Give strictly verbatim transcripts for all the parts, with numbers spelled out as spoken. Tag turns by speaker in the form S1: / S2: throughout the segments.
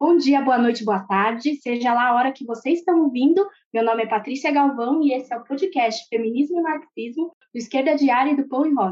S1: Bom dia, boa noite, boa tarde, seja lá a hora que vocês estão ouvindo. Meu nome é Patrícia Galvão e esse é o podcast Feminismo e Marxismo, do Esquerda Diária e do Pão e Rosa.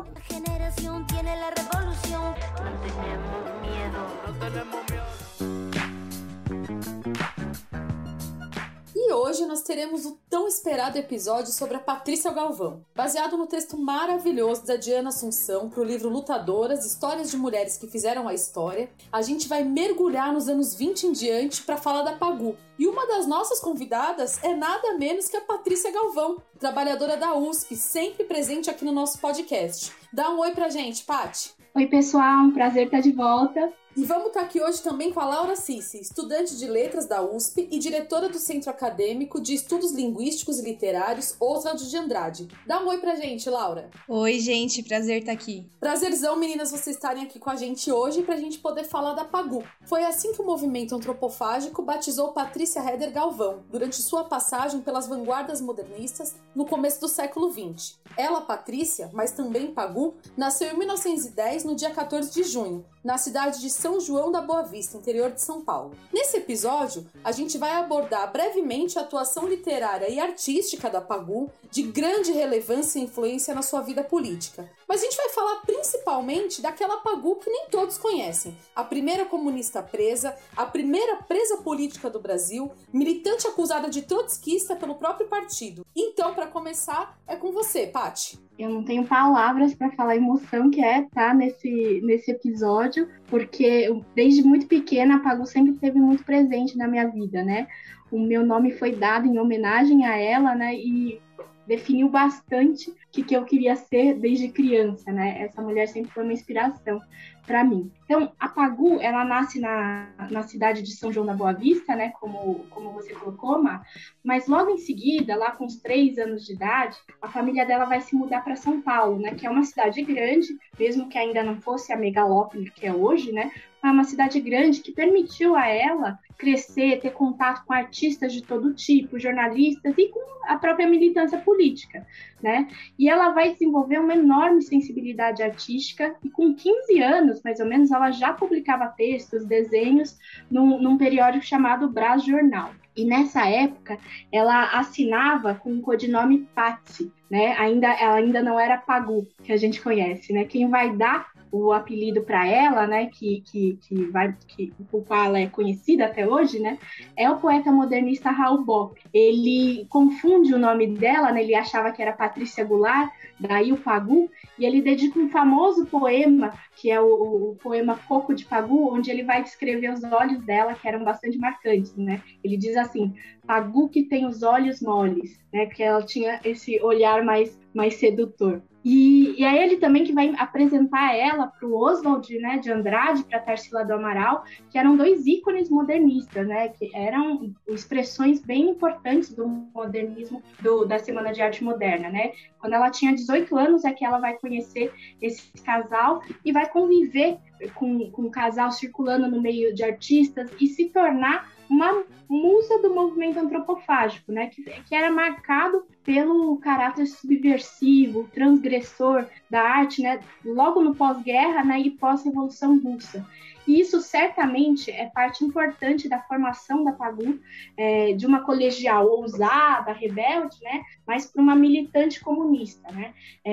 S2: E hoje nós teremos o tão esperado episódio sobre a Patrícia Galvão, baseado no texto maravilhoso da Diana Assunção para o livro Lutadoras, Histórias de Mulheres que Fizeram a História. A gente vai mergulhar nos anos vinte em diante para falar da Pagu. E uma das nossas convidadas é nada menos que a Patrícia Galvão, trabalhadora da U S P, sempre presente aqui no nosso podcast. Dá um oi pra gente, Paty.
S1: Oi, pessoal, um prazer estar de volta.
S2: E vamos estar aqui hoje também com a Laura Cissi, estudante de Letras da U S P e diretora do Centro Acadêmico de Estudos Linguísticos e Literários Oswald de Andrade. Dá um oi pra gente, Laura.
S3: Oi, gente, prazer estar aqui.
S2: Prazerzão, meninas, vocês estarem aqui com a gente hoje pra gente poder falar da Pagu. Foi assim que o movimento antropofágico batizou Patrícia Heder Galvão, durante sua passagem pelas vanguardas modernistas no começo do século vinte. Ela, Patrícia, mas também Pagu, nasceu em mil novecentos e dez, no dia quatorze de junho, na cidade de São João da Boa Vista, interior de São Paulo. Nesse episódio, a gente vai abordar brevemente a atuação literária e artística da Pagu, de grande relevância e influência na sua vida política. Mas a gente vai falar principalmente daquela Pagu que nem todos conhecem. A primeira comunista presa, a primeira presa política do Brasil, militante acusada de trotskista pelo próprio partido. Então, para começar, é com você, Paty.
S1: Eu não tenho palavras para falar a emoção que é estar nesse, nesse episódio, porque eu, desde muito pequena a Pagu sempre esteve muito presente na minha vida, né? O meu nome foi dado em homenagem a ela, né? E definiu bastante o que, que eu queria ser desde criança, né? Essa mulher sempre foi uma inspiração para mim. Então, a Pagu, ela nasce na, na cidade de São João da Boa Vista, né? Como, como você colocou, Má, mas logo em seguida, lá com os três anos de idade, a família dela vai se mudar para São Paulo, né? Que é uma cidade grande, mesmo que ainda não fosse a megalópole que é hoje, né? É uma cidade grande que permitiu a ela crescer, ter contato com artistas de todo tipo, jornalistas e com a própria militância política, né? E ela vai desenvolver uma enorme sensibilidade artística e com quinze anos, mais ou menos, ela já publicava textos, desenhos num, num periódico chamado Brás Jornal. E nessa época, ela assinava com o codinome Patsy, né? Ainda, ela ainda não era Pagu, que a gente conhece, né? Quem vai dar o apelido para ela, né, que, que, que vai, que, por qual ela é conhecida até hoje, né, é o poeta modernista Raul Bop. Ele confunde o nome dela, né, ele achava que era Patrícia Goulart, daí o Pagu, e ele dedica um famoso poema, que é o, o poema Coco de Pagu, onde ele vai descrever os olhos dela, que eram bastante marcantes, né. Ele diz assim: Pagu que tem os olhos moles, né, porque ela tinha esse olhar mais, mais sedutor. E, e aí ele também que vai apresentar ela para o Oswald, né, de Andrade, para Tarsila do Amaral, que eram dois ícones modernistas, né, que eram expressões bem importantes do modernismo do, da Semana de Arte Moderna, né. Quando ela tinha dezoito anos é que ela vai conhecer esse casal e vai conviver com, com o casal circulando no meio de artistas e se tornar uma musa do movimento antropofágico, né, que, que era marcado pelo caráter subversivo, transgressor da arte, né, logo no pós-guerra, né, e pós-revolução russa. E isso certamente é parte importante da formação da Pagu, é, de uma colegial ousada, rebelde, né, mas para uma militante comunista, né.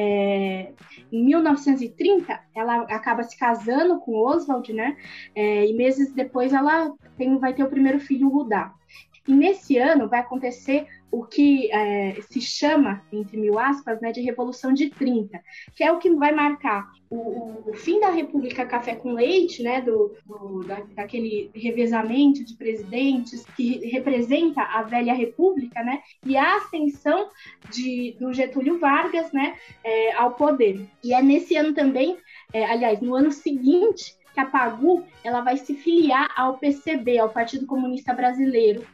S1: É, em mil novecentos e trinta, ela acaba se casando com Oswald, né, é, e meses depois ela tem, vai ter o primeiro filho, Rudá. E nesse ano vai acontecer o que é, se chama, entre mil aspas, né, de Revolução de trinta, que é o que vai marcar o, o, o fim da República Café com Leite, né, do, do, da, daquele revezamento de presidentes que representa a velha República, né, e a ascensão de, do Getúlio Vargas, né, é, ao poder. E é nesse ano também, é, aliás, no ano seguinte, que a Pagu ela vai se filiar ao P C B, ao Partido Comunista Brasileiro.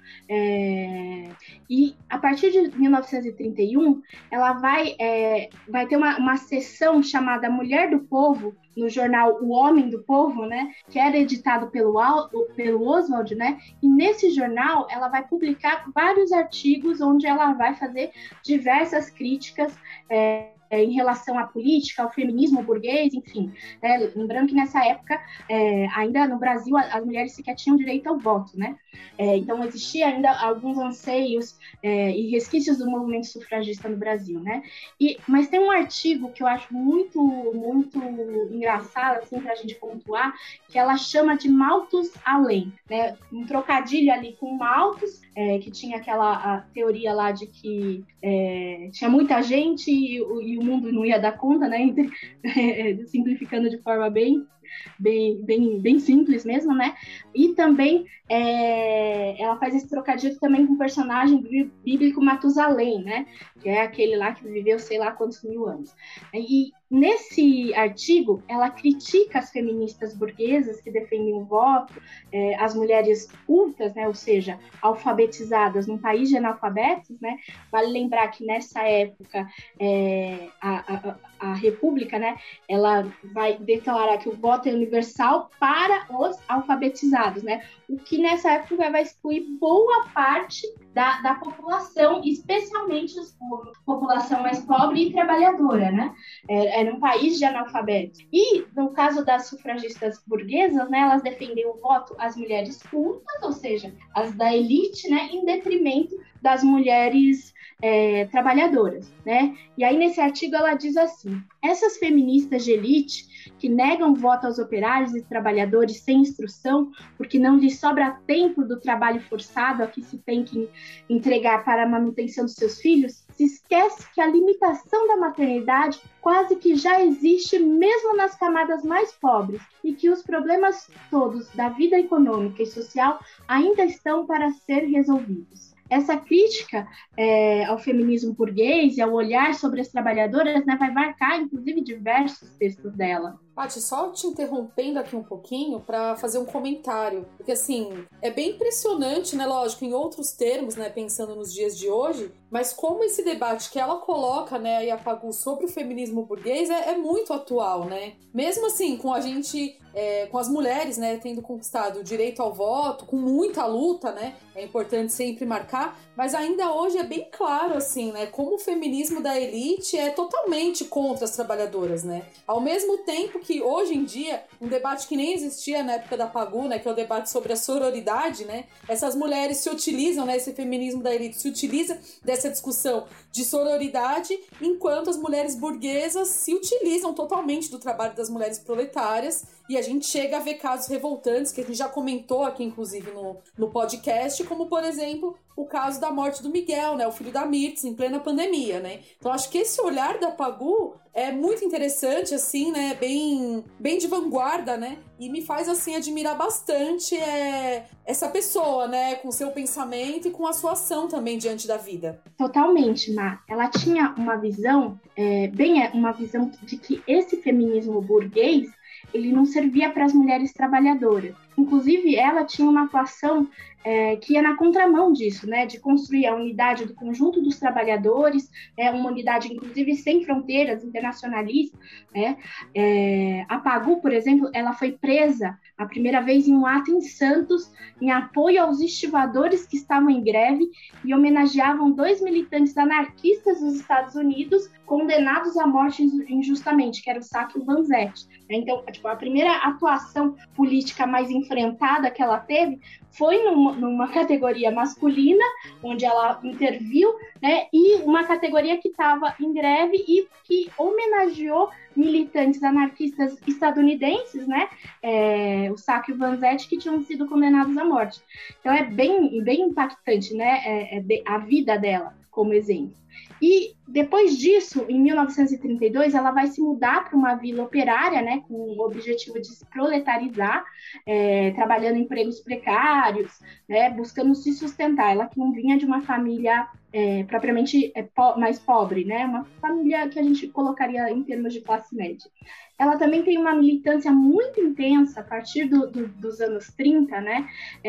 S1: É, e a partir de mil novecentos e trinta e um, ela vai, é, vai ter uma, uma sessão chamada Mulher do Povo, no jornal O Homem do Povo, né, que era editado pelo, pelo Oswald, né, e nesse jornal ela vai publicar vários artigos onde ela vai fazer diversas críticas é, é, em relação à política, ao feminismo burguês, enfim. Né? Lembrando que nessa época, é, ainda no Brasil, as mulheres sequer tinham direito ao voto, né? É, então, existia ainda alguns anseios é, e resquícios do movimento sufragista no Brasil, né? E, mas tem um artigo que eu acho muito, muito engraçado, assim, para a gente pontuar, que ela chama de Malthus Além, né? Um trocadilho ali com Malthus, é, que tinha aquela a teoria lá de que é, tinha muita gente e, e o mundo não ia dar conta, né? Entre, é, simplificando de forma bem Bem, bem, bem simples mesmo, né? E também é, ela faz esse trocadilho também com o personagem bíblico Matusalém, né? Que é aquele lá que viveu sei lá quantos mil anos. E nesse artigo, ela critica as feministas burguesas que defendem o voto, é, as mulheres cultas, né? Ou seja, alfabetizadas num país de analfabetos, né? Vale lembrar que nessa época é, a, a, a República, né? Ela vai declarar que o voto é universal para os alfabetizados, né? O que nessa época vai excluir boa parte da, da população, especialmente a população mais pobre e trabalhadora, né? Era um país de analfabetos. E, no caso das sufragistas burguesas, né, elas defendem o voto às mulheres cultas, ou seja, as da elite, né, em detrimento das mulheres é, trabalhadoras, né? E aí, nesse artigo, ela diz assim: essas feministas de elite que negam voto aos operários e trabalhadores sem instrução, porque não lhes sobra tempo do trabalho forçado a que se tem que entregar para a manutenção dos seus filhos, se esquece que a limitação da maternidade quase que já existe mesmo nas camadas mais pobres e que os problemas todos da vida econômica e social ainda estão para ser resolvidos. Essa crítica é, ao feminismo burguês e ao olhar sobre as trabalhadoras, né, vai marcar, inclusive, diversos textos dela.
S2: Paty, só te interrompendo aqui um pouquinho para fazer um comentário, porque assim, é bem impressionante, né, lógico, em outros termos, né, pensando nos dias de hoje, mas como esse debate que ela coloca, né, aí a Pagu sobre o feminismo burguês é, é muito atual, né, mesmo assim, com a gente, é, com as mulheres, né, tendo conquistado o direito ao voto, com muita luta, né, é importante sempre marcar, mas ainda hoje é bem claro, assim, né, como o feminismo da elite é totalmente contra as trabalhadoras, né, ao mesmo tempo que hoje em dia, um debate que nem existia na época da Pagu, né, que é o debate sobre a sororidade, né, essas mulheres se utilizam, né, esse feminismo da elite se utiliza dessa discussão de sororidade, enquanto as mulheres burguesas se utilizam totalmente do trabalho das mulheres proletárias, e a gente chega a ver casos revoltantes, que a gente já comentou aqui, inclusive, no, no podcast, como, por exemplo, o caso da morte do Miguel, né, o filho da Mirtz, em plena pandemia, né. Então, acho que esse olhar da Pagu é muito interessante, assim, né, bem, bem de vanguarda, né, e me faz, assim, admirar bastante é, essa pessoa, né, com seu pensamento e com a sua ação também diante da vida.
S1: Totalmente, Má. Ela tinha uma visão, é, bem uma visão de que esse feminismo burguês, ele não servia para as mulheres trabalhadoras. Inclusive, ela tinha uma atuação é, que ia na contramão disso, né, de construir a unidade do conjunto dos trabalhadores, é, uma unidade, inclusive, sem fronteiras, internacionalista, né. É, a Pagu, por exemplo, ela foi presa a primeira vez em um ato em Santos, em apoio aos estivadores que estavam em greve e homenageavam dois militantes anarquistas dos Estados Unidos condenados à morte injustamente, que era o Sacco e o Vanzetti. Então, tipo, a primeira atuação política mais enfrentada que ela teve foi numa, numa categoria masculina, onde ela interviu, né, e uma categoria que estava em greve e que homenageou militantes anarquistas estadunidenses, né, é, o Sacco e o Vanzetti, que tinham sido condenados à morte. Então é bem, bem impactante, né, é, é a vida dela como exemplo. E depois disso, em mil novecentos e trinta e dois, ela vai se mudar para uma vila operária, né, com o objetivo de se proletarizar, é, trabalhando em empregos precários, né, buscando se sustentar. Ela que não vinha de uma família é, propriamente é, po- mais pobre, né, uma família que a gente colocaria em termos de classe média. Ela também tem uma militância muito intensa a partir do, do, dos anos trinta, né,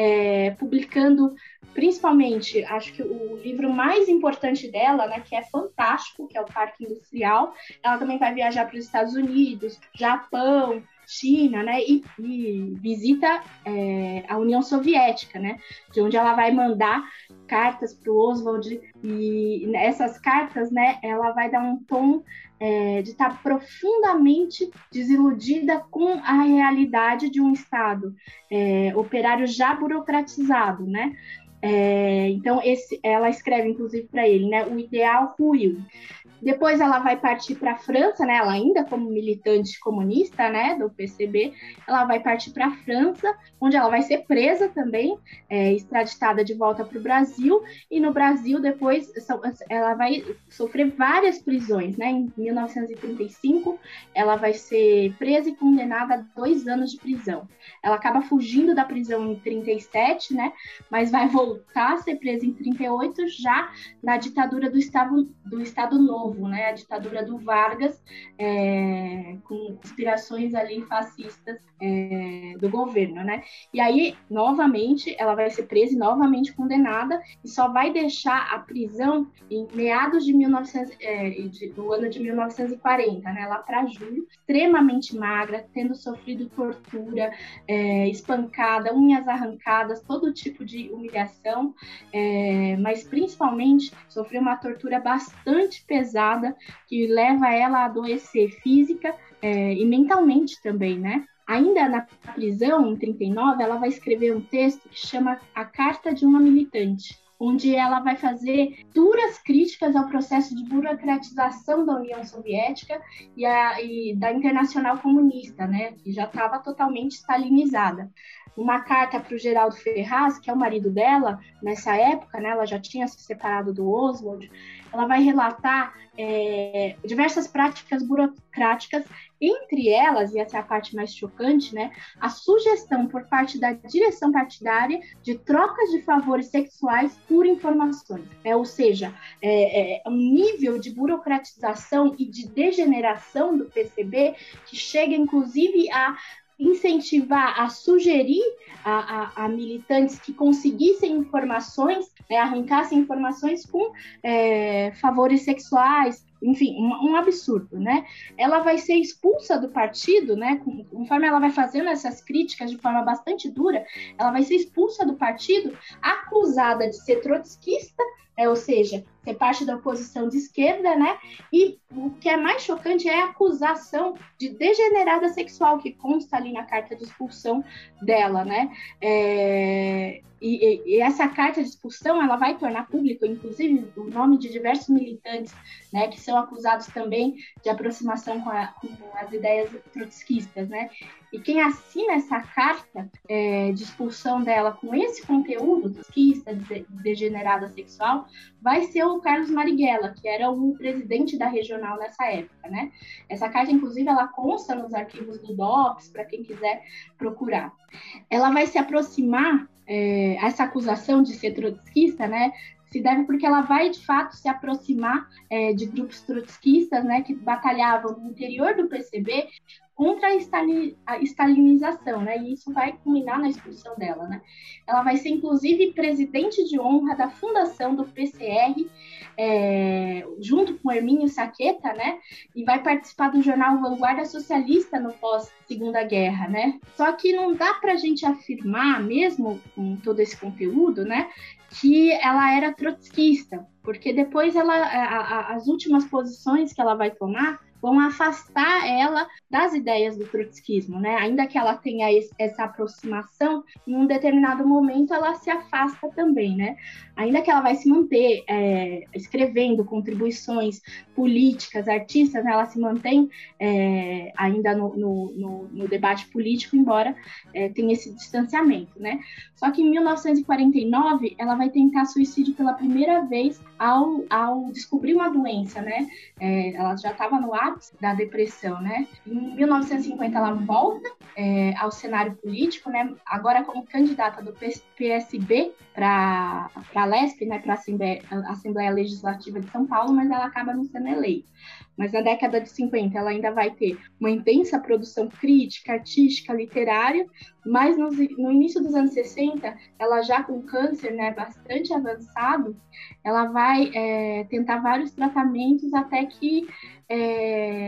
S1: é, publicando principalmente, acho que o livro mais importante dela, né, que é fantástico, que é o Parque Industrial. Ela também vai viajar para os Estados Unidos, Japão, China, né, e, e visita é, a União Soviética, né, de onde ela vai mandar cartas para o Oswald, e essas cartas, né, ela vai dar um tom é, de estar profundamente desiludida com a realidade de um Estado é, operário já burocratizado, né? É, então, esse, ela escreve, inclusive, para ele, né? O ideal ruiu. Depois ela vai partir para a França, né? Ela ainda como militante comunista, né? Do P C B, ela vai partir para a França, onde ela vai ser presa também, é, extraditada de volta para o Brasil. E no Brasil, depois, ela vai sofrer várias prisões, né? Em mil novecentos e trinta e cinco, ela vai ser presa e condenada a dois anos de prisão. Ela acaba fugindo da prisão em trinta e sete, né? Mas vai voltar a ser presa em trinta e oito, já na ditadura do Estado, do Estado Novo, né, a ditadura do Vargas, é, com inspirações ali fascistas é, do governo, né? E aí, novamente, ela vai ser presa e novamente condenada, e só vai deixar a prisão em meados de mil e novecentos, é, de, do ano de mil novecentos e quarenta, né, lá para julho, extremamente magra, tendo sofrido tortura, é, espancada, unhas arrancadas, todo tipo de humilhação, é, mas principalmente sofreu uma tortura bastante pesada, que leva ela a adoecer física é, e mentalmente também, né? Ainda na prisão, em trinta e nove, ela vai escrever um texto que chama A Carta de uma Militante, onde ela vai fazer duras críticas ao processo de burocratização da União Soviética e, a, e da Internacional Comunista, né? Que já estava totalmente stalinizada. Uma carta para o Geraldo Ferraz, que é o marido dela, nessa época, né, ela já tinha se separado do Oswald, ela vai relatar é, diversas práticas burocráticas, entre elas, e essa é a parte mais chocante, né, a sugestão por parte da direção partidária de trocas de favores sexuais por informações. É, ou seja, é, é um nível de burocratização e de degeneração do P C B que chega, inclusive, a incentivar, a sugerir a, a, a militantes que conseguissem informações, né, arrancassem informações com é, favores sexuais, enfim, um, um absurdo, né? Ela vai ser expulsa do partido, né? Conforme ela vai fazendo essas críticas de forma bastante dura, ela vai ser expulsa do partido, acusada de ser trotskista, é, ou seja, ser parte da oposição de esquerda, né? E o que é mais chocante é a acusação de degenerada sexual que consta ali na carta de expulsão dela, né? É... E, e, e essa carta de expulsão, ela vai tornar público, inclusive, o nome de diversos militantes, né, que são acusados também de aproximação com, a, com as ideias trotskistas, né? E quem assina essa carta é, de expulsão dela com esse conteúdo trotskista, de, degenerada sexual, vai ser o Carlos Marighella, que era o presidente da regional nessa época, né? Essa carta, inclusive, ela consta nos arquivos do DOPS, para quem quiser procurar. Ela vai se aproximar, é, essa acusação de ser trotskista, né, se deve porque ela vai, de fato, se aproximar é, de grupos trotskistas, né, que batalhavam no interior do P C B contra a, estalin, a estalinização, né, e isso vai culminar na expulsão dela, né. Ela vai ser, inclusive, presidente de honra da fundação do P C R, é, junto com Hermínio Saqueta, né, e vai participar do jornal Vanguarda Socialista no pós-Segunda Guerra, né. Só que não dá para a gente afirmar, mesmo com todo esse conteúdo, né, que ela era trotskista, porque depois ela, a, a, as últimas posições que ela vai tomar vão afastar ela das ideias do trotskismo, né? Ainda que ela tenha esse, essa aproximação, em um determinado momento ela se afasta também, né? Ainda que ela vai se manter é, escrevendo contribuições políticas, artistas, né? Ela se mantém é, ainda no, no, no, no debate político, embora é, tenha esse distanciamento, né? Só que em mil novecentos e quarenta e nove ela vai tentar suicídio pela primeira vez ao, ao descobrir uma doença, né? É, ela já estava no ápice da depressão, né? Em mil novecentos e cinquenta ela volta é, ao cenário político, né? Agora como candidata do P S B para a Lesp, né? Para a Assembleia, Assembleia Legislativa de São Paulo, mas ela acaba não sendo eleita. Mas na década de cinquenta ela ainda vai ter uma intensa produção crítica, artística, literária, mas no, no início dos anos sessenta, ela já com câncer, né, bastante avançado, ela vai é, tentar vários tratamentos até que é,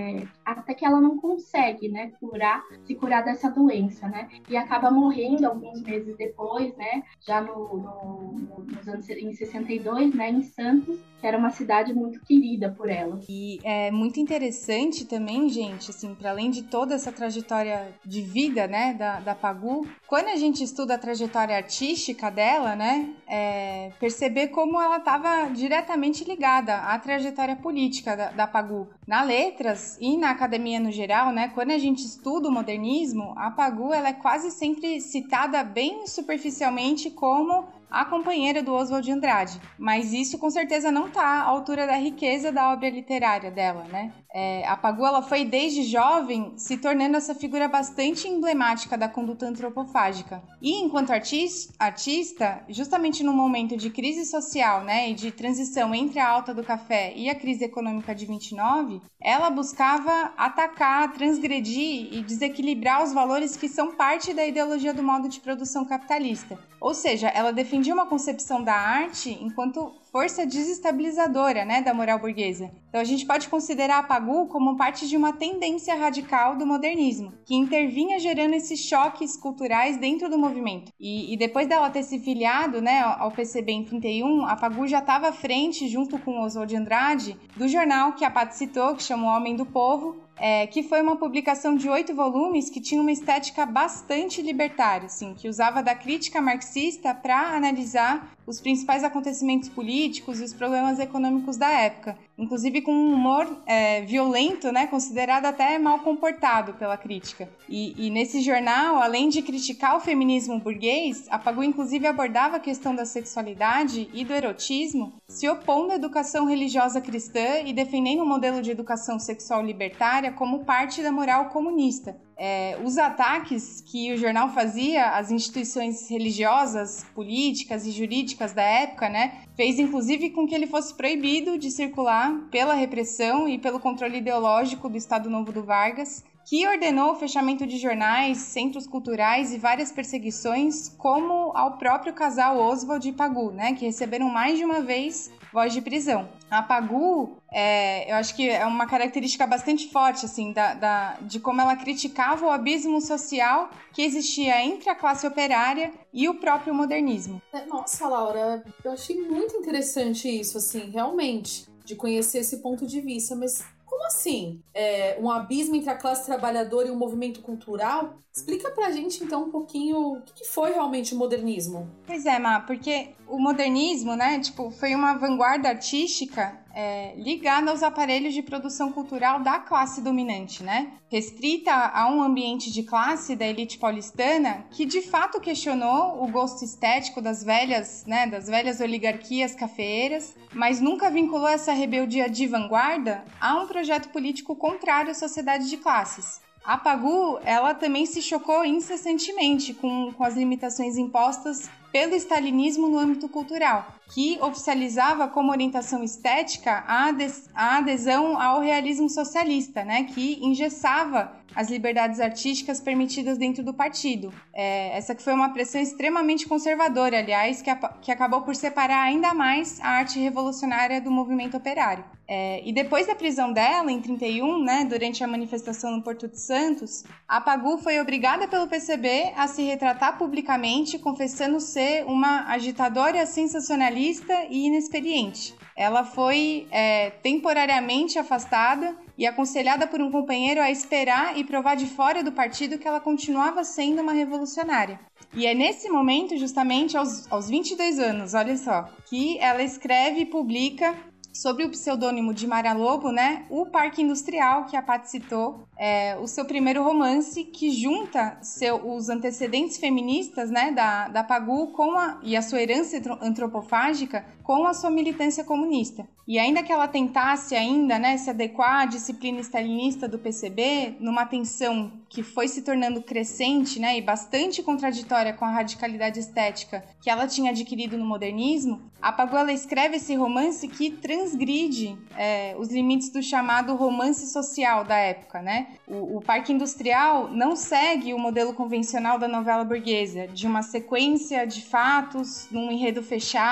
S1: até que ela não consegue, né, curar, se curar dessa doença, né, e acaba morrendo alguns meses depois, né, já no, no, no, nos anos em sessenta e dois, né, em Santos, que era uma cidade muito querida por ela.
S3: E é muito interessante também, gente, assim, para além de toda essa trajetória de vida, né, da, da Pagu, quando a gente estuda a trajetória artística dela, né, é, perceber como ela estava diretamente ligada à trajetória política da, da Pagu. Na letras e na academia no geral, né, quando a gente estuda o modernismo, a Pagu ela é quase sempre citada bem superficialmente como a companheira do Oswald de Andrade, mas isso com certeza não está à altura da riqueza da obra literária dela, né? É, a Pagu ela foi desde jovem se tornando essa figura bastante emblemática da conduta antropofágica. E enquanto artis, artista, justamente no momento de crise social, né, e de transição entre a alta do café e a crise econômica de vinte e nove, ela buscava atacar, transgredir e desequilibrar os valores que são parte da ideologia do modo de produção capitalista. Ou seja, ela defendia uma concepção da arte enquanto força desestabilizadora, né, da moral burguesa. Então a gente pode considerar a Pagu como parte de uma tendência radical do modernismo, que intervinha gerando esses choques culturais dentro do movimento. E, e depois dela ter se filiado, né, ao P C B em trinta e um, a Pagu já estava à frente, junto com Oswald de Andrade, do jornal que a Paty citou, que chama O Homem do Povo, É, que foi uma publicação de oito volumes que tinha uma estética bastante libertária, assim, que usava da crítica marxista para analisar os principais acontecimentos políticos e os problemas econômicos da época, inclusive com um humor é, violento, né, considerado até mal comportado pela crítica. E, e nesse jornal, além de criticar o feminismo burguês, a Pagu inclusive abordava a questão da sexualidade e do erotismo, se opondo à educação religiosa cristã e defendendo um modelo de educação sexual libertária como parte da moral comunista. É, os ataques que o jornal fazia às instituições religiosas, políticas e jurídicas da época, né, fez inclusive com que ele fosse proibido de circular pela repressão e pelo controle ideológico do Estado Novo do Vargas, que ordenou o fechamento de jornais, centros culturais e várias perseguições, como ao próprio casal Oswald e Pagu, né, que receberam mais de uma vez voz de prisão. A Pagu, é, eu acho que é uma característica bastante forte, assim, da, da, de como ela criticava o abismo social que existia entre a classe operária e o próprio modernismo.
S2: É, nossa, Laura, eu achei muito interessante isso, assim, realmente, de conhecer esse ponto de vista, mas como assim? É, um abismo entre a classe trabalhadora e o movimento cultural? Explica pra gente, então, um pouquinho o que foi realmente o modernismo.
S3: Pois é, Má, porque o modernismo, né, tipo, foi uma vanguarda artística é, ligada aos aparelhos de produção cultural da classe dominante, né? Restrita a um ambiente de classe da elite paulistana que, de fato, questionou o gosto estético das velhas, né, das velhas oligarquias cafeeiras, mas nunca vinculou essa rebeldia de vanguarda a um projeto político contrário à sociedade de classes. A Pagu, ela também se chocou incessantemente com, com as limitações impostas pelo stalinismo no âmbito cultural, que oficializava como orientação estética a, ades- a adesão ao realismo socialista, né, que engessava as liberdades artísticas permitidas dentro do partido. É, essa que foi uma pressão extremamente conservadora, aliás, que, a, que acabou por separar ainda mais a arte revolucionária do movimento operário. É, e depois da prisão dela, em trinta e um, né, durante a manifestação no Porto de Santos, a Pagu foi obrigada pelo P C B a se retratar publicamente, confessando ser uma agitadora sensacionalista e inexperiente. Ela foi é, temporariamente afastada e aconselhada por um companheiro a esperar e provar de fora do partido que ela continuava sendo uma revolucionária. E é nesse momento, justamente aos, aos vinte e dois anos, olha só, que ela escreve e publica, sobre o pseudônimo de Mara Lobo, né, o Parque Industrial, que a Paty citou, é o seu primeiro romance, que junta seu, os antecedentes feministas, né, da, da Pagu com a, e a sua herança antropofágica com a sua militância comunista. E ainda que ela tentasse ainda, né, se adequar à disciplina stalinista do P C B, numa tensão que foi se tornando crescente, né, e bastante contraditória com a radicalidade estética que ela tinha adquirido no modernismo, a Pagu ela escreve esse romance que transgride é, os limites do chamado romance social da época, né? O, o Parque Industrial não segue o modelo convencional da novela burguesa, de uma sequência de fatos, num enredo fechado,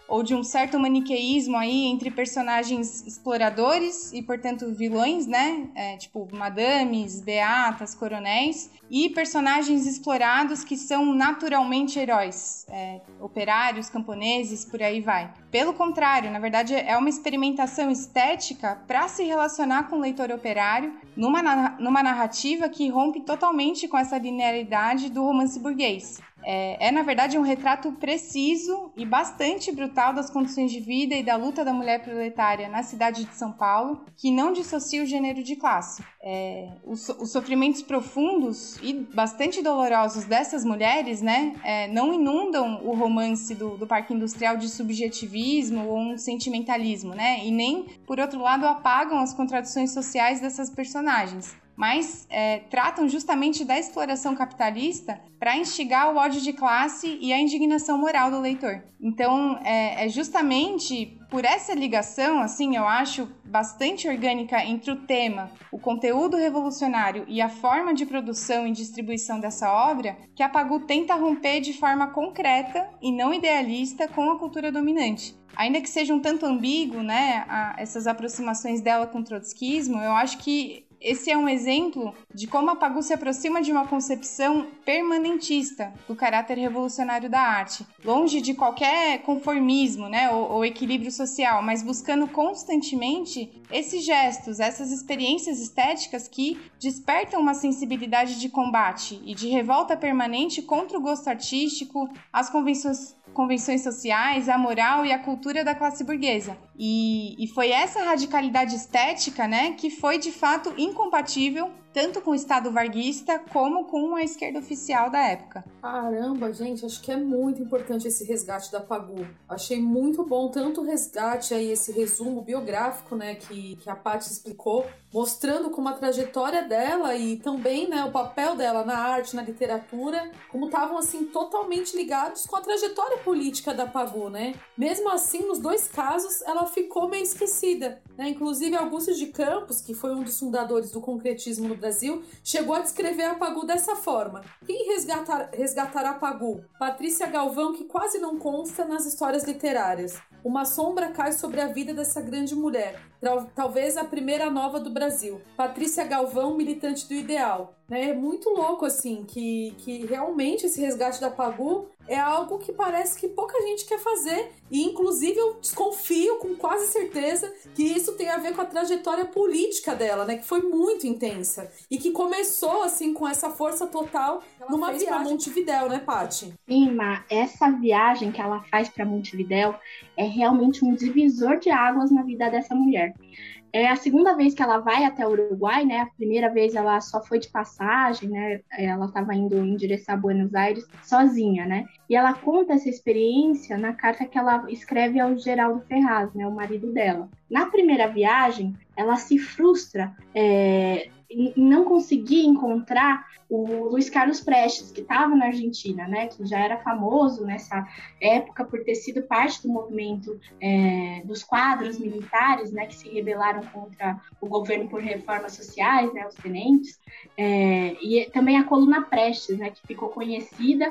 S3: ou de um certo maniqueísmo aí entre personagens exploradores e, portanto, vilões, né? É, tipo madames, beatas, coronéis, e personagens explorados que são naturalmente heróis, é, operários, camponeses, por aí vai. Pelo contrário, na verdade, é uma experimentação estética para se relacionar com o leitor operário numa, numa narrativa que rompe totalmente com essa linearidade do romance burguês. É, é, na verdade, um retrato preciso e bastante brutal das condições de vida e da luta da mulher proletária na cidade de São Paulo, que não dissocia o gênero de classe. É, os, os sofrimentos profundos e bastante dolorosos dessas mulheres, né, é, não inundam o romance do, do Parque Industrial de subjetivismo ou um sentimentalismo, né, e nem, por outro lado, apagam as contradições sociais dessas personagens, mas é, tratam justamente da exploração capitalista para instigar o ódio de classe e a indignação moral do leitor. Então, é, é justamente por essa ligação, assim, eu acho, bastante orgânica entre o tema, o conteúdo revolucionário e a forma de produção e distribuição dessa obra, que a Pagú tenta romper de forma concreta e não idealista com a cultura dominante. Ainda que seja um tanto ambíguo, né, a, essas aproximações dela com o trotskismo, eu acho que esse é um exemplo de como a Pagú se aproxima de uma concepção permanentista do caráter revolucionário da arte, longe de qualquer conformismo, né, ou, ou equilíbrio social, mas buscando constantemente esses gestos, essas experiências estéticas que despertam uma sensibilidade de combate e de revolta permanente contra o gosto artístico, as convenções convenções sociais, a moral e a cultura da classe burguesa. E, e foi essa radicalidade estética, né, que foi de fato incompatível tanto com o Estado varguista como com a esquerda oficial da época.
S2: Caramba, gente, acho que é muito importante esse resgate da Pagú. Achei muito bom tanto o resgate aí, esse resumo biográfico, né, que, que a Paty explicou, mostrando como a trajetória dela e também, né, o papel dela na arte, na literatura, como estavam, assim, totalmente ligados com a trajetória política da Pagú, né? Mesmo assim, nos dois casos, ela ficou meio esquecida, né? Inclusive, Augusto de Campos, que foi um dos fundadores do concretismo no Brasil, chegou a descrever a Pagú dessa forma. Quem resgatar, resgatará a Pagú? Patrícia Galvão, que quase não consta nas histórias literárias. Uma sombra cai sobre a vida dessa grande mulher, talvez a primeira nova do Brasil. Patrícia Galvão, militante do ideal. É muito louco, assim, que, que realmente esse resgate da Pagú é algo que parece que pouca gente quer fazer. E, inclusive, eu desconfio com quase certeza que isso tem a ver com a trajetória política dela, né? Que foi muito intensa. E que começou, assim, com essa força total numa viagem para Montevidéu, né, Paty?
S1: Sim, Má, essa viagem que ela faz para Montevidéu é realmente um divisor de águas na vida dessa mulher. É a segunda vez que ela vai até o Uruguai, né? A primeira vez ela só foi de passagem, né? Ela estava indo em direção a Buenos Aires sozinha, né? E ela conta essa experiência na carta que ela escreve ao Geraldo Ferraz, né? O marido dela. Na primeira viagem, ela se frustra é, em não conseguir encontrar o Luiz Carlos Prestes, que estava na Argentina, né, que já era famoso nessa época por ter sido parte do movimento é, dos quadros militares, né, que se rebelaram contra o governo por reformas sociais, né, os tenentes, é, e também a coluna Prestes, né, que ficou conhecida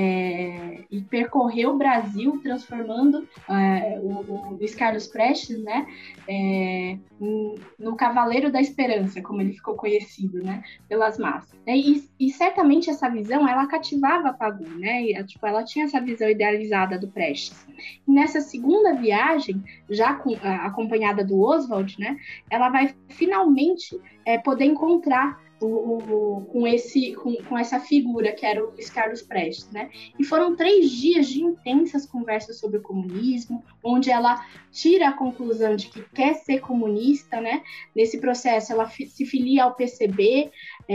S1: é, e percorreu o Brasil, transformando é, o, o Luiz Carlos Prestes, né, é, no Cavaleiro da Esperança, como ele ficou conhecido, né, pelas massas. E, e certamente essa visão, ela cativava a Pagú, né, e, tipo, ela tinha essa visão idealizada do Prestes. E nessa segunda viagem, já com, a, acompanhada do Oswald, né, ela vai finalmente é, poder encontrar O, o, com, esse, com, com essa figura que era o Luiz Carlos Prestes, né? E foram três dias de intensas conversas sobre o comunismo, onde ela tira a conclusão de que quer ser comunista, né? Nesse processo ela fi, se filia ao P C B,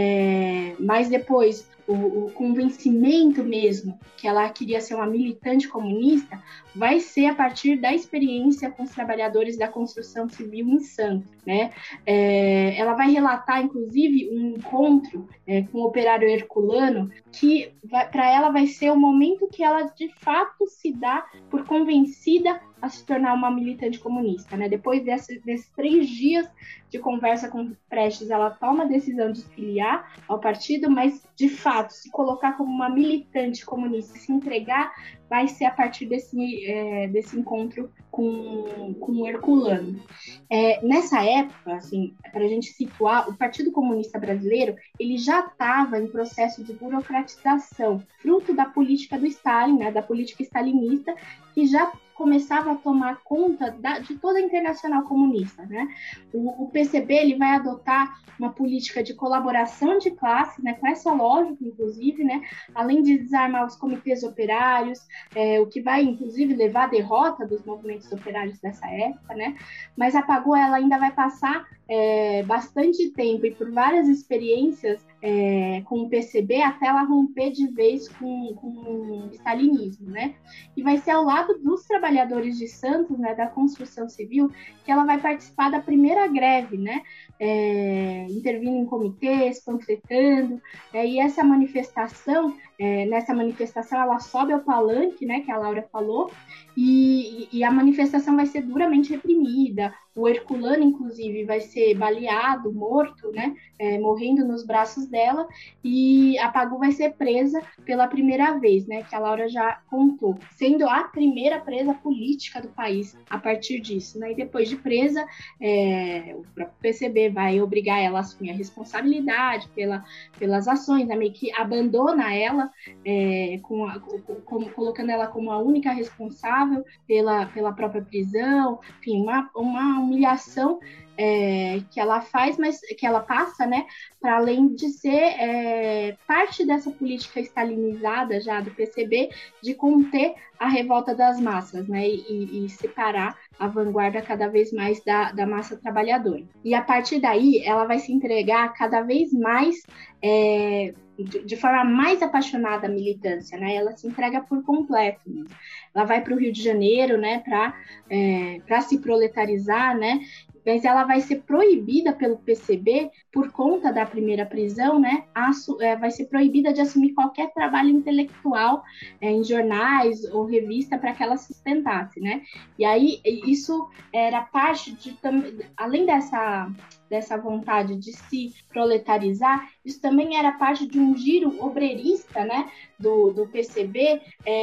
S1: é, mas depois o, o convencimento mesmo que ela queria ser uma militante comunista vai ser a partir da experiência com os trabalhadores da construção civil em Santos, né? É, ela vai relatar, inclusive, um encontro é, com o operário herculano que, para ela, vai ser o momento que ela, de fato, se dá por convencida a se tornar uma militante comunista, né? Depois desse, desses três dias de conversa com Prestes, ela toma a decisão de se filiar ao partido, mas, de fato, se colocar como uma militante comunista, se entregar vai ser a partir desse, é, desse encontro com, com o Herculano. É, nessa época, assim, para a gente situar, o Partido Comunista Brasileiro ele já estava em processo de burocratização, fruto da política do Stalin, né, da política stalinista, que já começava a tomar conta da, de toda a Internacional Comunista, né? O, o P C B ele vai adotar uma política de colaboração de classes, né, com essa lógica, inclusive, né, além de desarmar os comitês operários, é, o que vai, inclusive, levar à derrota dos movimentos operários dessa época, né? Mas a PAGU ela ainda vai passar é, bastante tempo e por várias experiências é, com o P C B até ela romper de vez com, com o stalinismo, né? E vai ser ao lado dos trabalhadores de Santos, né, da construção civil, que ela vai participar da primeira greve, né? É, intervindo em comitês, panfletando, é, e essa manifestação, é, nessa manifestação ela sobe ao palanque, né, que a Laura falou, e, e a manifestação vai ser duramente reprimida. O Herculano, inclusive, vai ser baleado, morto, né, é, morrendo nos braços dela, e a PAGU vai ser presa pela primeira vez, né, que a Laura já contou, sendo a primeira presa política do país a partir disso, né, e depois de presa, é, o próprio P C B vai obrigar ela a assumir a responsabilidade pela, pelas ações, né, meio que abandona ela, é, com a, com, colocando ela como a única responsável pela, pela própria prisão, enfim, uma, uma humilhação é, que ela faz, mas que ela passa, né, para além de ser é, parte dessa política stalinizada já do P C B de conter a revolta das massas, né, e, e separar a vanguarda cada vez mais da, da massa trabalhadora. E a partir daí, ela vai se entregar cada vez mais, é, de, de forma mais apaixonada à militância, né? Ela se entrega por completo mesmo. Ela vai para o Rio de Janeiro, né, para é, para se proletarizar, né? Mas ela vai ser proibida pelo P C B por conta da primeira prisão, né? A, é, vai ser proibida de assumir qualquer trabalho intelectual é, em jornais ou revista para que ela sustentasse, né? E aí isso era parte de, além dessa dessa vontade de se proletarizar, isso também era parte de um giro obreirista, né, do, do P C B,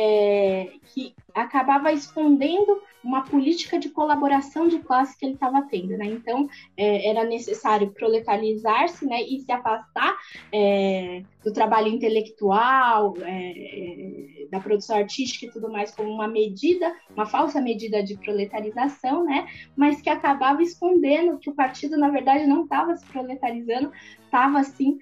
S1: é, que acabava escondendo uma política de colaboração de classe que ele estava tendo, né? Então, é, era necessário proletarizar-se, né, e se afastar é, do trabalho intelectual, é, da produção artística e tudo mais como uma medida, uma falsa medida de proletarização, né? Mas que acabava escondendo que o partido, na verdade, não estava se proletarizando, estava, assim,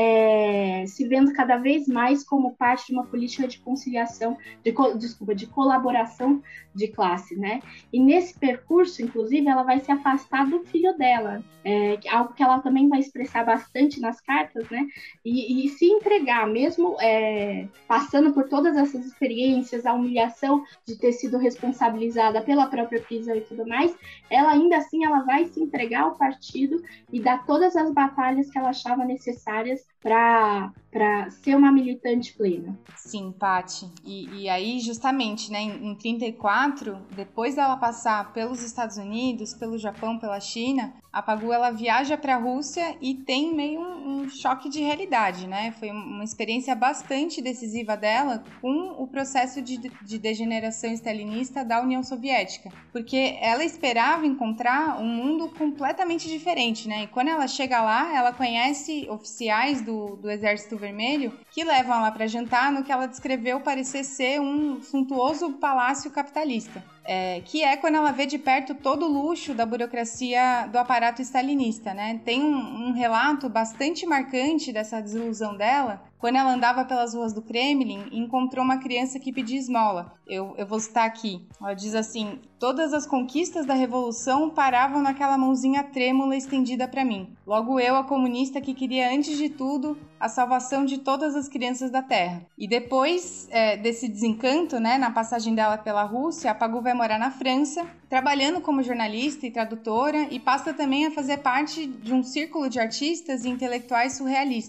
S1: é, se vendo cada vez mais como parte de uma política de conciliação, de, desculpa, de colaboração de classe, né? E nesse percurso, inclusive, ela vai se afastar do filho dela, é, algo que ela também vai expressar bastante nas cartas, né? E, e se entregar, mesmo é, passando por todas essas experiências, a humilhação de ter sido responsabilizada pela própria prisão e tudo mais, ela ainda assim ela vai se entregar ao partido e dar todas as batalhas que ela achava necessárias para para ser uma militante plena.
S3: Sim, Paty. E, e aí, justamente, né, em, em trinta e quatro, depois dela passar pelos Estados Unidos, pelo Japão, pela China, a PAGU ela viaja para a Rússia e tem meio um, um choque de realidade, né? Foi uma experiência bastante decisiva dela com o processo de, de degeneração stalinista da União Soviética, porque ela esperava encontrar um mundo completamente diferente, né? E quando ela chega lá, ela conhece oficiais do, do Exército Vermelho que levam ela para jantar no que ela descreveu parecer ser um suntuoso palácio capitalista. É, que é quando ela vê de perto todo o luxo da burocracia do aparato stalinista, né? Tem um, um relato bastante marcante dessa desilusão dela, quando ela andava pelas ruas do Kremlin e encontrou uma criança que pedia esmola. Eu, eu vou citar aqui. Ela diz assim: todas as conquistas da revolução paravam naquela mãozinha trêmula estendida para mim. Logo eu, a comunista que queria, antes de tudo, a salvação de todas as crianças da Terra. E depois é, desse desencanto, né, na passagem dela pela Rússia, a PAGU vai morar na França, trabalhando como jornalista e tradutora, e passa também a fazer parte de um círculo de artistas e intelectuais surrealistas.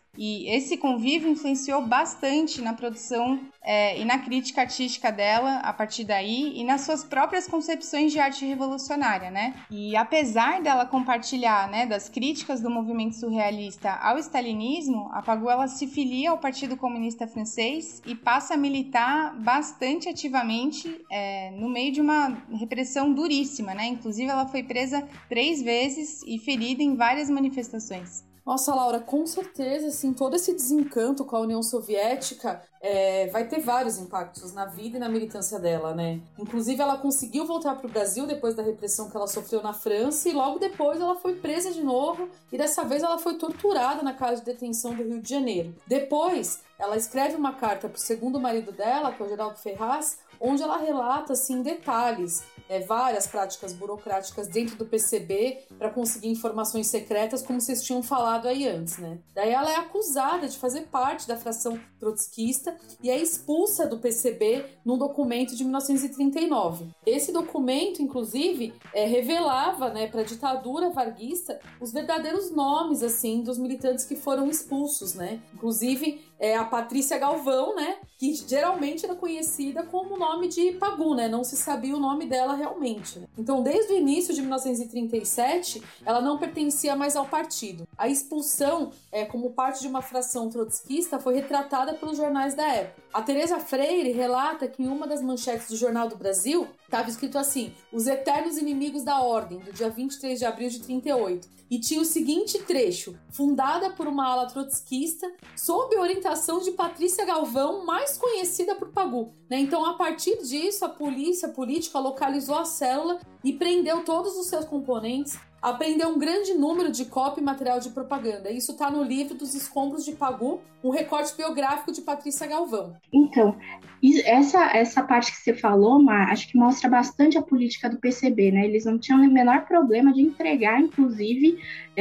S3: E esse convívio influenciou bastante na produção é, e na crítica artística dela a partir daí e nas suas próprias concepções de arte revolucionária, né? E apesar dela compartilhar, né, das críticas do movimento surrealista ao stalinismo, a Pagou ela se filia ao Partido Comunista Francês e passa a militar bastante ativamente é, no meio de uma repressão duríssima, né? Inclusive ela foi presa três vezes e ferida em várias manifestações.
S2: Nossa, Laura, com certeza, assim, todo esse desencanto com a União Soviética é, vai ter vários impactos na vida e na militância dela, né? Inclusive, ela conseguiu voltar para o Brasil depois da repressão que ela sofreu na França e logo depois ela foi presa de novo e dessa vez ela foi torturada na casa de detenção do Rio de Janeiro. Depois, ela escreve uma carta para o segundo marido dela, que é o Geraldo Ferraz, onde ela relata, assim, em detalhes, é, várias práticas burocráticas dentro do P C B para conseguir informações secretas, como vocês tinham falado aí antes, né? Daí ela é acusada de fazer parte da fração trotskista e é expulsa do P C B num documento de mil novecentos e trinta e nove. Esse documento, inclusive, é, revelava, né, para a ditadura varguista os verdadeiros nomes, assim, dos militantes que foram expulsos, né? Inclusive, é, a Patrícia Galvão, né, que geralmente era conhecida como o nome de Pagou, né? Não se sabia o nome dela realmente, né? Então, desde o início de mil novecentos e trinta e sete, ela não pertencia mais ao partido. A expulsão, é, como parte de uma fração trotskista, foi retratada pelos jornais da época. A Teresa Freire relata que em uma das manchetes do Jornal do Brasil estava escrito assim: os eternos inimigos da ordem, do dia vinte e três de abril de trinta e oito. E tinha o seguinte trecho: fundada por uma ala trotskista, sob orientação de Patrícia Galvão, mais conhecida por Pagou. Né? Então, a partir disso, a polícia política localizou a célula e prendeu todos os seus componentes, apreendeu um grande número de cópia e material de propaganda. Isso está no livro Dos Escombros de Pagou, um recorte biográfico de Patrícia Galvão.
S1: Então, essa, essa parte que você falou, Mar, acho que mostra bastante a política do P C B, né? Eles não tinham o menor problema de entregar, inclusive,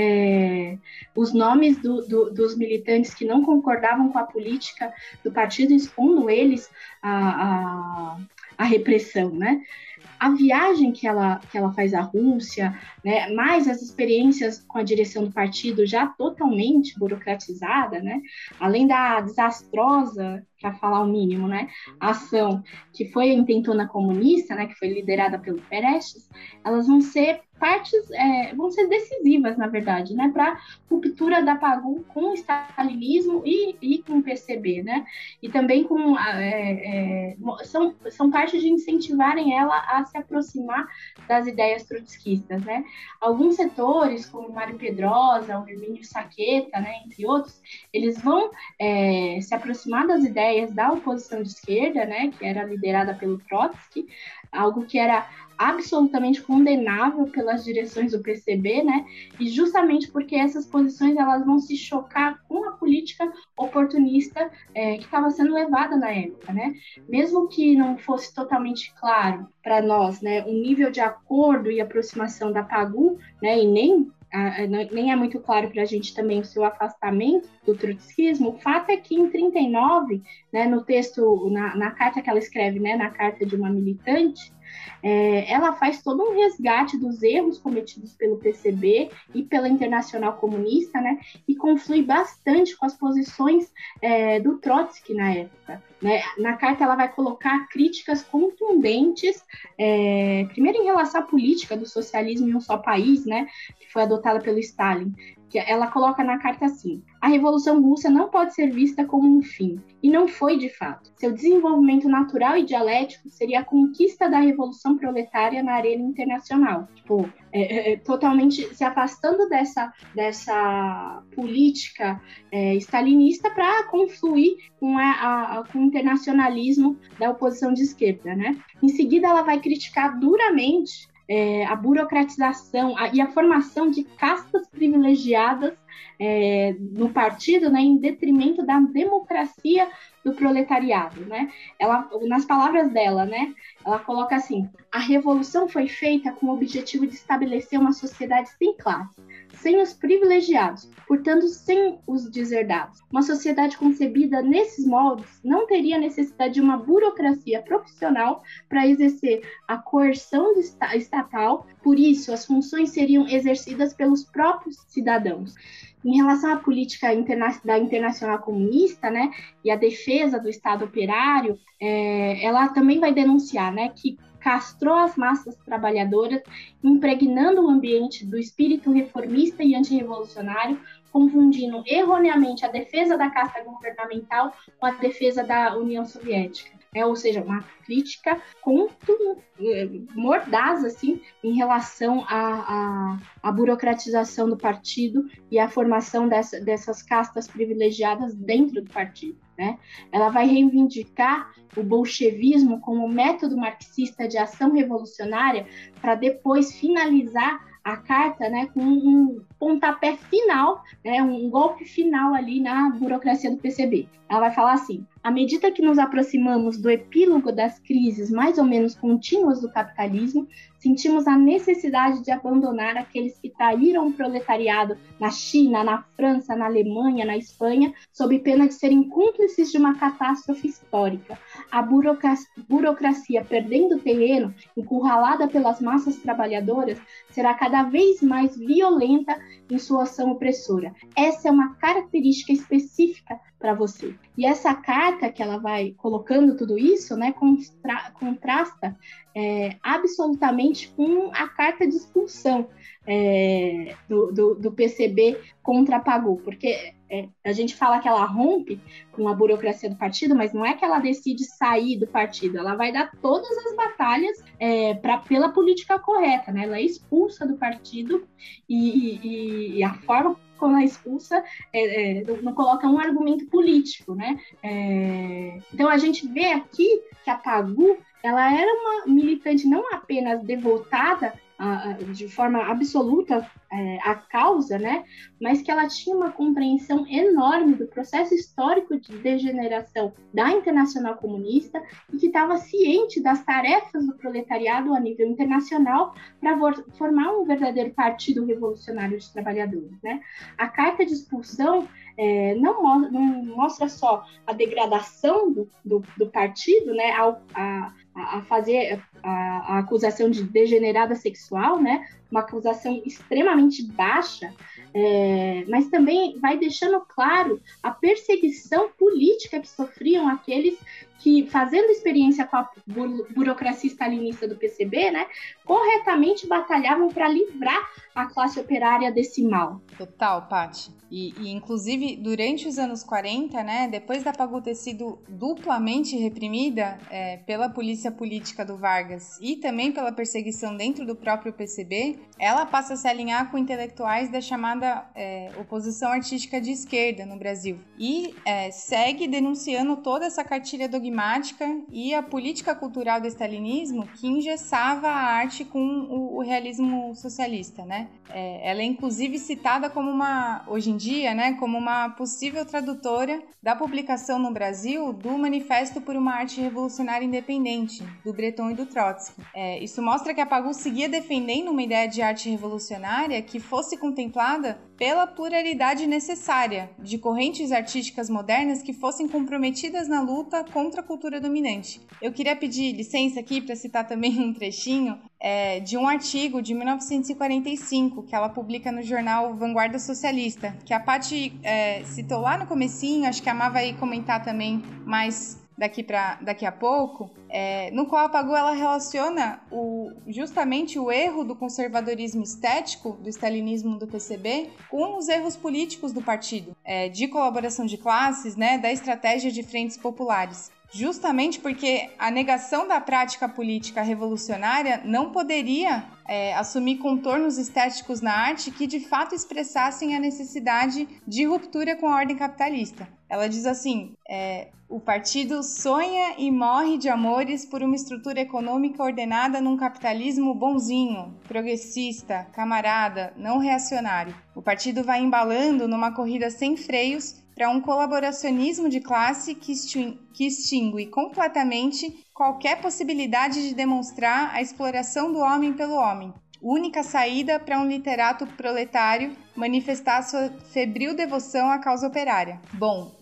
S1: é, os nomes do, do, dos militantes que não concordavam com a política do partido, expondo eles à, à, à repressão, né? A viagem que ela, que ela faz à Rússia, né, mais as experiências com a direção do partido já totalmente burocratizada, né, além da desastrosa, para falar o mínimo, né, ação que foi a Intentona Comunista, né, que foi liderada pelo Perestes, elas vão ser partes, é, vão ser decisivas, na verdade, né, para a ruptura da Pagou com o stalinismo e, e com o P C B, né, e também com, é, é, são, são partes de incentivarem ela a se aproximar das ideias trotskistas, né. Alguns setores, como Mário Pedrosa, o Hermínio Saqueta, né, entre outros, eles vão é, se aproximar das ideias da oposição de esquerda, né, que era liderada pelo Trotsky, algo que era absolutamente condenável pelas direções do P C B, né? E justamente porque essas posições elas vão se chocar com a política oportunista é, que estava sendo levada na época, né? Mesmo que não fosse totalmente claro para nós, né, o nível de acordo e aproximação da Pagou, né, e nem A, nem é muito claro para a gente também o seu afastamento do trotskismo, o fato é que em trinta e nove, né, no texto, na, na carta que ela escreve, né, na carta de uma militante, é, ela faz todo um resgate dos erros cometidos pelo P C B e pela Internacional Comunista, né, e conflui bastante com as posições é, do Trotsky na época. Né? Na carta ela vai colocar críticas contundentes, é, primeiro em relação à política do socialismo em um só país, né, que foi adotada pelo Stalin, que ela coloca na carta assim: a Revolução Russa não pode ser vista como um fim, e não foi de fato. Seu desenvolvimento natural e dialético seria a conquista da Revolução Proletária na arena internacional. Tipo, é, é, totalmente se afastando dessa, dessa política é, stalinista para confluir com, a, a, com o internacionalismo da oposição de esquerda, né? Em seguida, ela vai criticar duramente É, a burocratização a, e a formação de castas privilegiadas é, no partido, né, em detrimento da democracia do proletariado, né? Ela, nas palavras dela, né, ela coloca assim: a revolução foi feita com o objetivo de estabelecer uma sociedade sem classe, sem os privilegiados, portanto sem os deserdados. Uma sociedade concebida nesses moldes não teria necessidade de uma burocracia profissional para exercer a coerção estatal, por isso as funções seriam exercidas pelos próprios cidadãos. Em relação à política interna da Internacional Comunista, né, e a defesa do Estado operário, é, ela também vai denunciar, né, que castrou as massas trabalhadoras, impregnando o ambiente do espírito reformista e antirrevolucionário, confundindo erroneamente a defesa da casta governamental com a defesa da União Soviética. É, ou seja, uma crítica muito é, mordaz assim, em relação à, à, à burocratização do partido e à formação dessa, dessas castas privilegiadas dentro do partido. Né? Ela vai reivindicar o bolchevismo como método marxista de ação revolucionária para depois finalizar a carta, né, com um pontapé final, né, um golpe final ali na burocracia do P C B. Ela vai falar assim: à medida que nos aproximamos do epílogo das crises mais ou menos contínuas do capitalismo, sentimos a necessidade de abandonar aqueles que traíram o proletariado na China, na França, na Alemanha, na Espanha, sob pena de serem cúmplices de uma catástrofe histórica. A burocracia, burocracia perdendo terreno, encurralada pelas massas trabalhadoras, será cada vez mais violenta em sua ação opressora. Essa é uma característica específica para você. E essa carta que ela vai colocando tudo isso, né, contra, contrasta é, absolutamente com a carta de expulsão é, do, do, do P C B contra a PAGU, porque é, a gente fala que ela rompe com a burocracia do partido, mas não é que ela decide sair do partido, ela vai dar todas as batalhas é, pra, pela política correta, né? Ela é expulsa do partido e, e, e a forma como ela expulsa é, é, não coloca um argumento político, né? É, então a gente vê aqui que a PAGU ela era uma militante não apenas devotada uh, de forma absoluta uh, à causa, né? Mas que ela tinha uma compreensão enorme do processo histórico de degeneração da Internacional Comunista e que estava ciente das tarefas do proletariado a nível internacional para formar um verdadeiro partido revolucionário de trabalhadores, né? A carta de expulsão é, não, mo- não mostra só a degradação do, do, do partido, né, ao, a, a fazer a, a acusação de degenerada sexual, né, uma acusação extremamente baixa, é, mas também vai deixando claro a perseguição política que sofriam aqueles que, fazendo experiência com a bu- burocracia stalinista do P C B, né, corretamente batalhavam para livrar a classe operária desse mal.
S3: Total, Paty. E, e, inclusive, durante os anos quarenta, né, depois da PAGU ter sido duplamente reprimida é, pela polícia política do Vargas e também pela perseguição dentro do próprio P C B, ela passa a se alinhar com intelectuais da chamada é, oposição artística de esquerda no Brasil e é, segue denunciando toda essa cartilha dogmática e a política cultural do stalinismo que engessava a arte com o, o realismo socialista, né? É, ela é inclusive citada como uma, hoje em dia, né, como uma possível tradutora da publicação no Brasil do Manifesto por uma Arte Revolucionária Independente, do Breton e do Trotsky. É, isso mostra que a PAGU seguia defendendo uma ideia de arte revolucionária que fosse contemplada pela pluralidade necessária de correntes artísticas modernas que fossem comprometidas na luta contra a cultura dominante. Eu queria pedir licença aqui para citar também um trechinho é, de um artigo de mil novecentos e quarenta e cinco que ela publica no jornal Vanguarda Socialista, que a Paty é, citou lá no comecinho, acho que a Má vai comentar também mais daqui, pra, daqui a pouco, é, no qual a PAGU ela relaciona o, justamente o erro do conservadorismo estético do stalinismo do P C B com os erros políticos do partido, é, de colaboração de classes, né, da estratégia de frentes populares. Justamente porque a negação da prática política revolucionária não poderia é, assumir contornos estéticos na arte que de fato expressassem a necessidade de ruptura com a ordem capitalista. Ela diz assim, é, o partido sonha e morre de amores por uma estrutura econômica ordenada num capitalismo bonzinho, progressista, camarada, não reacionário. O partido vai embalando numa corrida sem freios para um colaboracionismo de classe que extingue completamente qualquer possibilidade de demonstrar a exploração do homem pelo homem. Única saída para um literato proletário manifestar sua febril devoção à causa operária. Bom,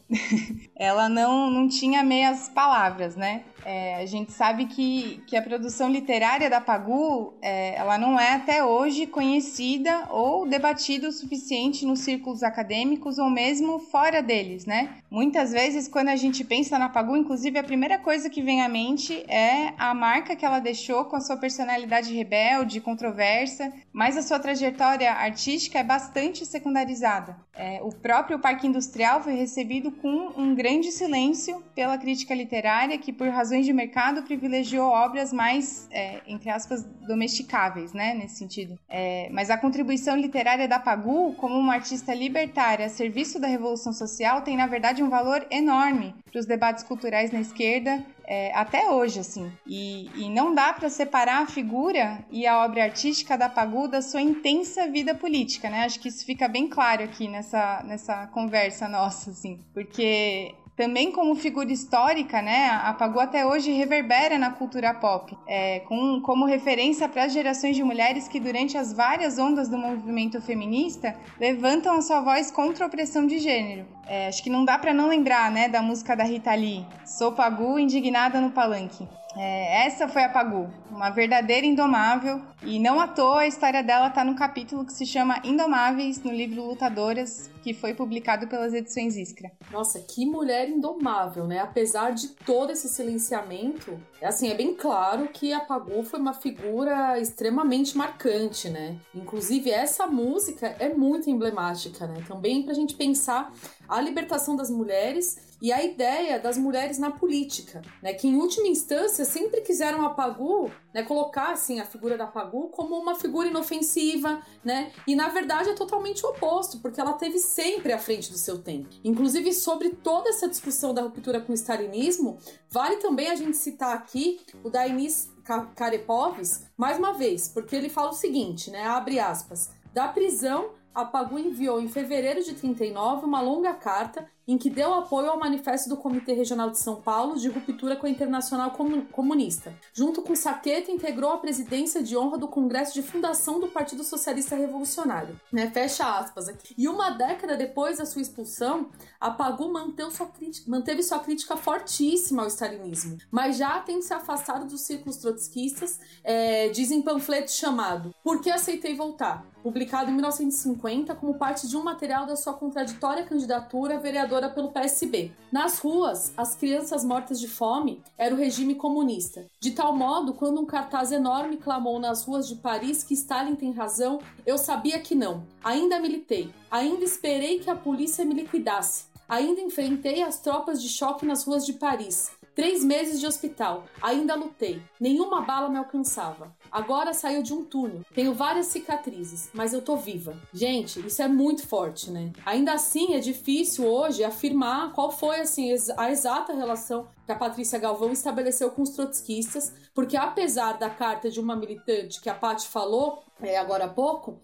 S3: ela não, não tinha meias palavras, né? É, a gente sabe que, que a produção literária da Pagu, é, ela não é até hoje conhecida ou debatida o suficiente nos círculos acadêmicos ou mesmo fora deles, né? Muitas vezes, quando a gente pensa na Pagu, inclusive, a primeira coisa que vem à mente é a marca que ela deixou com a sua personalidade rebelde, controversa, mas a sua trajetória artística é bastante secundarizada. É, o próprio Parque Industrial foi recebido com um grande silêncio pela crítica literária, que por razões de mercado privilegiou obras mais, é, entre aspas, domesticáveis, né, nesse sentido. É, mas a contribuição literária da Pagu, como uma artista libertária a serviço da Revolução Social, tem, na verdade, um valor enorme para os debates culturais na esquerda, é, até hoje, assim. E, e não dá para separar a figura e a obra artística da Pagu da sua intensa vida política, né? Acho que isso fica bem claro aqui nessa, nessa conversa nossa, assim, porque também como figura histórica, né, a Pagu até hoje reverbera na cultura pop, é, com, como referência para as gerações de mulheres que durante as várias ondas do movimento feminista levantam a sua voz contra a opressão de gênero. É, acho que não dá para não lembrar, né, da música da Rita Lee, Sou Pagu, indignada no palanque. É, essa foi a Pagu, uma verdadeira indomável, e não à toa a história dela está no capítulo que se chama Indomáveis, no livro Lutadoras, que foi publicado pelas edições Iskra.
S2: Nossa, que mulher indomável, né? Apesar de todo esse silenciamento, assim, é bem claro que a Pagu foi uma figura extremamente marcante, né? Inclusive, essa música é muito emblemática, né? Também pra gente pensar a libertação das mulheres e a ideia das mulheres na política, né? Que em última instância sempre quiseram a Pagu, né, colocar assim a figura da Pagu como uma figura inofensiva, né? E na verdade é totalmente o oposto, porque ela teve sempre à frente do seu tempo. Inclusive, sobre toda essa discussão da ruptura com o stalinismo, vale também a gente citar aqui o Dainis Karepovs, mais uma vez, porque ele fala o seguinte, né? Abre aspas. Da prisão, a Pagu enviou em fevereiro de trinta e nove uma longa carta em que deu apoio ao manifesto do Comitê Regional de São Paulo de ruptura com a Internacional Comunista. Junto com Saqueta, integrou a presidência de honra do Congresso de Fundação do Partido Socialista Revolucionário. Né? Fecha aspas aqui. E uma década depois da sua expulsão, a Pagu manteve sua crítica, manteve sua crítica fortíssima ao stalinismo, mas já tem se afastado dos círculos trotskistas, é, diz em panfleto chamado Por que Aceitei Voltar?, publicado em mil novecentos e cinquenta como parte de um material da sua contraditória candidatura a vereadora pelo P S B. Nas ruas, as crianças mortas de fome era o regime comunista. De tal modo, quando um cartaz enorme clamou nas ruas de Paris que Stalin tem razão, eu sabia que não. Ainda militei. Ainda esperei que a polícia me liquidasse. Ainda enfrentei as tropas de choque nas ruas de Paris. Três meses de hospital. Ainda lutei. Nenhuma bala me alcançava. Agora saiu de um túnel. Tenho várias cicatrizes, mas eu tô viva. Gente, isso é muito forte, né? Ainda assim, é difícil hoje afirmar qual foi, assim, a exata relação que a Patrícia Galvão estabeleceu com os trotskistas, porque apesar da carta de uma militante que a Paty falou é, agora há pouco,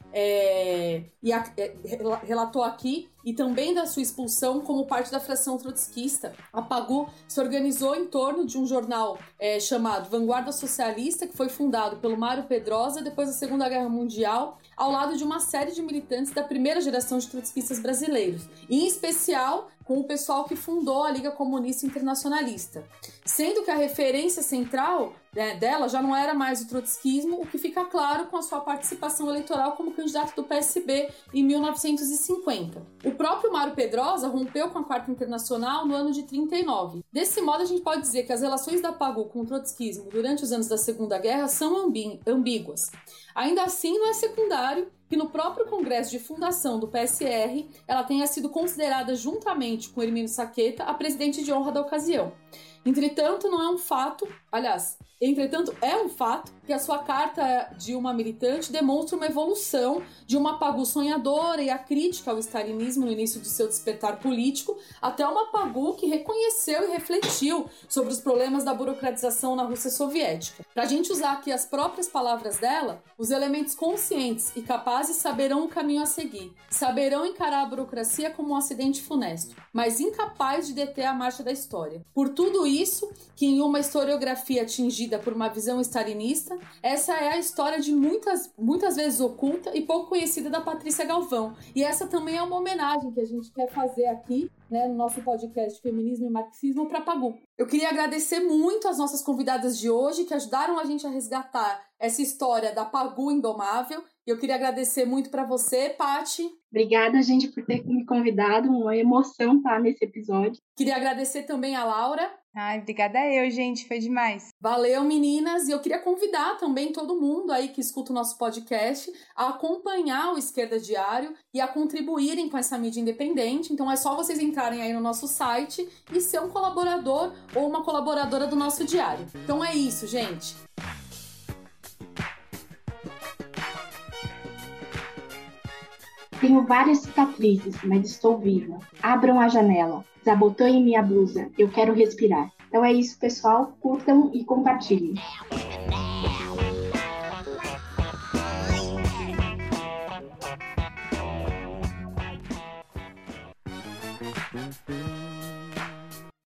S2: é, e a, é, relatou aqui, e também da sua expulsão como parte da fração trotskista, a Pagu se organizou em torno de um jornal é, chamado Vanguarda Socialista, que foi fundado pelo Mário Pedrosa depois da Segunda Guerra Mundial, ao lado de uma série de militantes da primeira geração de trotskistas brasileiros, e em especial com o pessoal que fundou a Liga Comunista Internacionalista. Sendo que a referência central, né, dela já não era mais o trotskismo, o que fica claro com a sua participação eleitoral como candidato do P S B em mil novecentos e cinquenta. O próprio Mário Pedrosa rompeu com a Quarta Internacional no ano de trinta e nove. Desse modo, a gente pode dizer que as relações da Pagu com o trotskismo durante os anos da Segunda Guerra são ambí- ambíguas. Ainda assim, não é secundário que no próprio Congresso de Fundação do P S R ela tenha sido considerada, juntamente com Hermínio Saqueta, a presidente de honra da ocasião. Entretanto, não é um fato, aliás, entretanto, é um fato que a sua carta de uma militante demonstra uma evolução de uma Pagu sonhadora e a crítica ao stalinismo no início de seu despertar político, até uma Pagu que reconheceu e refletiu sobre os problemas da burocratização na Rússia soviética. Para a gente usar aqui as próprias palavras dela, os elementos conscientes e capazes saberão o caminho a seguir, saberão encarar a burocracia como um acidente funesto, mas incapaz de deter a marcha da história. Por tudo isso que em uma historiografia tingida por uma visão stalinista, essa é a história de muitas, muitas vezes oculta e pouco conhecida da Patrícia Galvão. E essa também é uma homenagem que a gente quer fazer aqui, né, no nosso podcast Feminismo e Marxismo para a Pagu. Eu queria agradecer muito as nossas convidadas de hoje, que ajudaram a gente a resgatar essa história da Pagu indomável. E eu queria agradecer muito para você, Paty.
S1: Obrigada, gente, por ter me convidado. Uma emoção estar nesse episódio.
S2: Queria agradecer também a Laura.
S3: Ai, obrigada eu, gente. Foi demais.
S2: Valeu, meninas. E eu queria convidar também todo mundo aí que escuta o nosso podcast a acompanhar o Esquerda Diário e a contribuírem com essa mídia independente. Então é só vocês entrarem aí no nosso site e ser um colaborador ou uma colaboradora do nosso diário. Então é isso, gente.
S1: Tenho várias cicatrizes, mas estou viva. Abram a janela. Desabotoem minha blusa. Eu quero respirar. Então é isso, pessoal. Curtam e compartilhem.